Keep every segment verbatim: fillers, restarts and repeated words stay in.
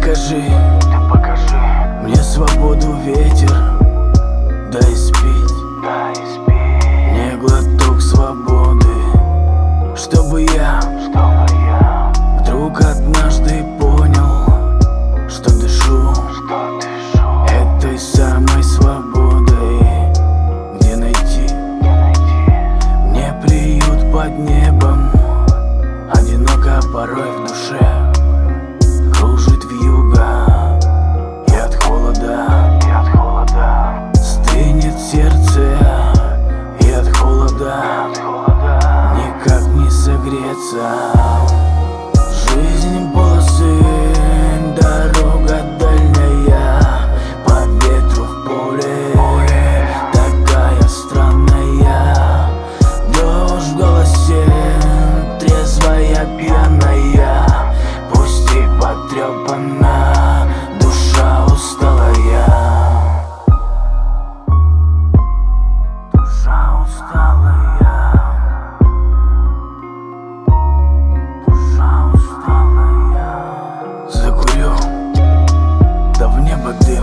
покажи, ты покажи мне свободу, ветер, дай спить, дай спить мне глоток свободы, чтобы я, чтобы я вдруг однажды понял, что дышу, что дышу этой самой свободой. Где найти, где найти мне приют под небом? Одиноко порой в душе, кружит вьюга, и от холода, и от холода стынет сердце, и от холода, и от холода никак не согреться. Жизнь полосы, дорога дальняя, по ветру в поле, поле такая странная. Дождь в голосе, трезвая, пьяная, пусть и потрепана, душа усталая. Душа усталая, душа усталая. Закурю, да в небо дым,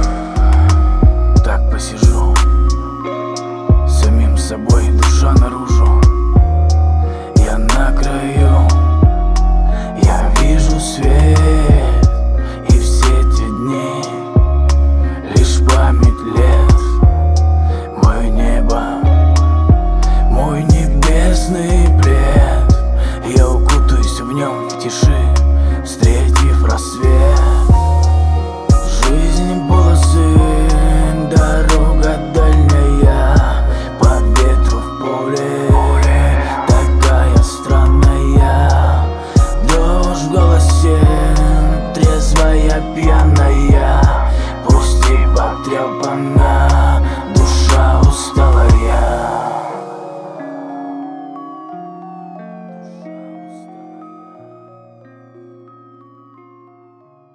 так посижу, самим собой, душа наружу. Я на краю, я вижу свет, и все эти дни лишь память лет. Мое небо, мой небесный плед, я укутаюсь в нем в тиши, встретив рассвет. Жизнь полосы, дорога дальняя, по ветру в поле, поле такая странная. Дождь в голосе, трезвая, пьяная, пусть и потрепана, душа усталая.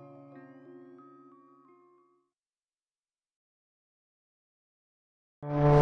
You